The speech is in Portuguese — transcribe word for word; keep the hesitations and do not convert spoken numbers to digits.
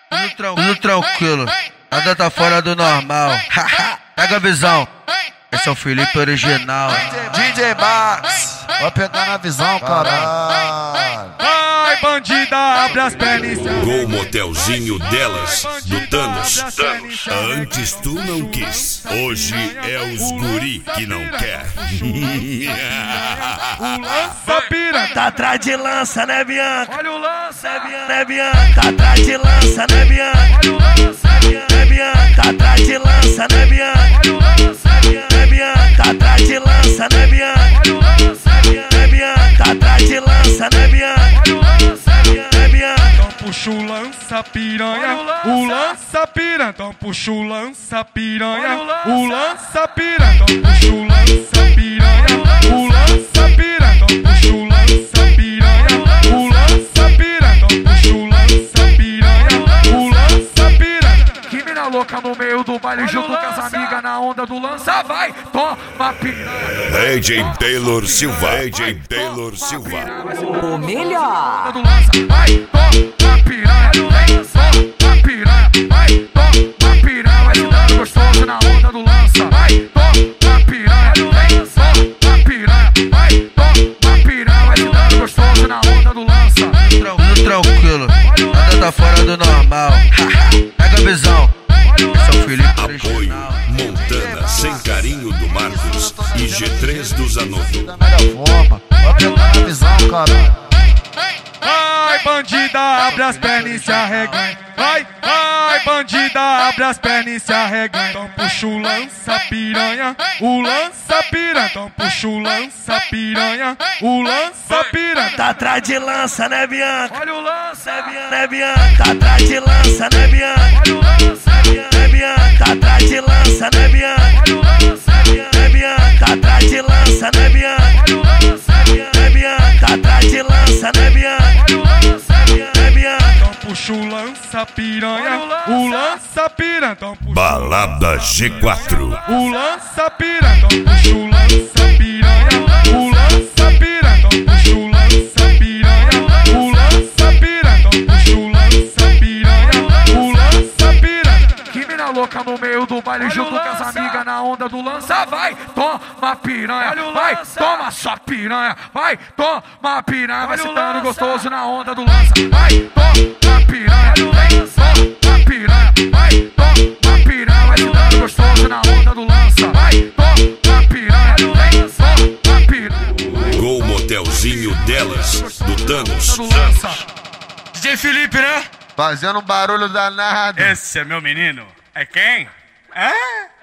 Tudo, tran tudo tranquilo, nada tá fora do normal. Pega a visão, esse é o Felipe original. D J Max, vai pegar na visão, caralho. Ai, bandida, abre as pernas. Gol motelzinho delas, do Thanos. Antes tu não quis, hoje é os guri que não quer. O lança pira, Tá atrás de lança, né, Bianca? olha o lança, Né, Bianca? Tá atrás de lança, né, Bianca? olha o lança, Né, Bianca? Tá atrás de lança, né, Bianca? olha o lança, Né, Bianca? Tá atrás de lança, né, Bianca? olha o lança, Né, Bianca? Tá atrás de lança, né, Bianca? olha o lança. Né, Bianca? Então puxa o lança piranha, o lança piranha, então puxa o lança piranha, o lança piranha, então puxa o lança piranha, o lança piranha, então puxa o lança piranha, o lança piranha, então puxa o lança piranha, o lança piranha. Que mina louca no meio do baile junto com as amigas na onda do lança, vai, toma piranha. D J Taylor Silva, D J Taylor Silva. O melhor. Do lança, vai, toma piranha, vem, toma piranha, vai, toma piranha, vai se dando gostoso na onda do lança, vai, toma piranha, vem, toma piranha, vai, toma piranha, vai se dando gostoso na onda do lança. Tudo tranquilo, nada tá fora do normal. Pega a visão, esse é o Felipe Apoio original. Montana Sem Carinho do Marcos e G três do Zanotto. Da melhor forma, vai pegar na visão, caralho. Vai, bandida, abre as pernas e se arreganha. Vai, vai, bandida, abre as pernas e se arreganha. Então puxa o lança piranha, o lança piranha. Então puxa o lança piranha, o lança piranha. Tá atrás de lança, né, Bianca? Olha o lança, Né, Bianca? Tá atrás de lança, né, Bianca? olha o lança, Né, Bianca? Tá atrás de lança, né, Bianca? olha o lança, Né, Bianca? Tá atrás de lança, né, Bianca? olha o lança, Né, Bianca? Tá atrás de lança, né, Bianca? olha o lança. Né, Bianca? Então puxa o lança piranha, o lança piranha. Então puxa Balada G quatro. o lança piranha, então puxa o lança piranha, o lança piranha, então puxa o lança piranha, o lança piranha, então puxa o lança piranha, o lança piranha. Que mina louca no meio do baile junto com as amigas na onda do lança, vai, toma piranha, vai, toma sua piranha, vai, toma piranha, vai se dando gostoso na onda do lança, vai, toma piranha, vem, toma piranha, vai, toma piranha, vai se dando gostoso na onda do lança, vai, toma piranha, vem, toma piranha. Gol motelzinho delas, do Thanos. Do lança. D J Felipe, né? Fazendo um barulho danado. Esse é meu menino. É quem? É?